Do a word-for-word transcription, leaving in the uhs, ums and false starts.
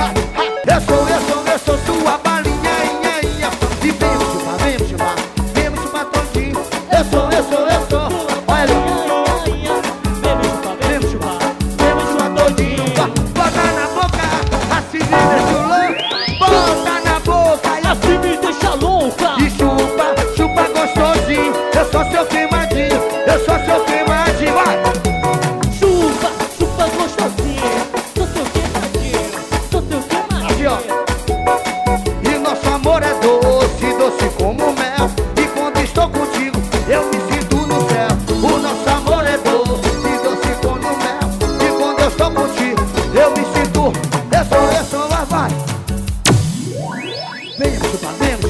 Eu sou, eu sou, eu sou sua balinha, inha, inha. E vem me chupar, vem me chupar, vem me chupar todinho. Eu sou, eu sou, eu sou. Olha ali. Vem me chupar, vem me chupar, Vem me chupar todinho. Bota na boca, assim me deixa louco. Bota na boca e assim me deixa louca. E chupa, chupa gostosinho. Eu sou seu queimadinho, eu sou seu queimadinho. Vai! Chupa, chupa gostosinho. Sou seu queimadinho, sou seu Aqui, ó. queimadinho. E nosso amor é doce, doce como mel. E quando estou contigo, eu me sinto no céu. O nosso amor é doce, doce como mel. E quando eu estou contigo, eu me sinto. Eu sou, eu sou, vai, vai. Vem me chupar, vem me